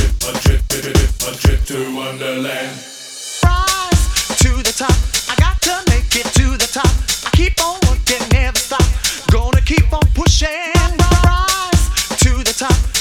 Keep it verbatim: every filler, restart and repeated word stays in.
a trip, a trip, a trip to Wonderland. Rise to the top. I got to make it to the top. I keep on working, never stop. Gonna keep on pushing. Rise to the top.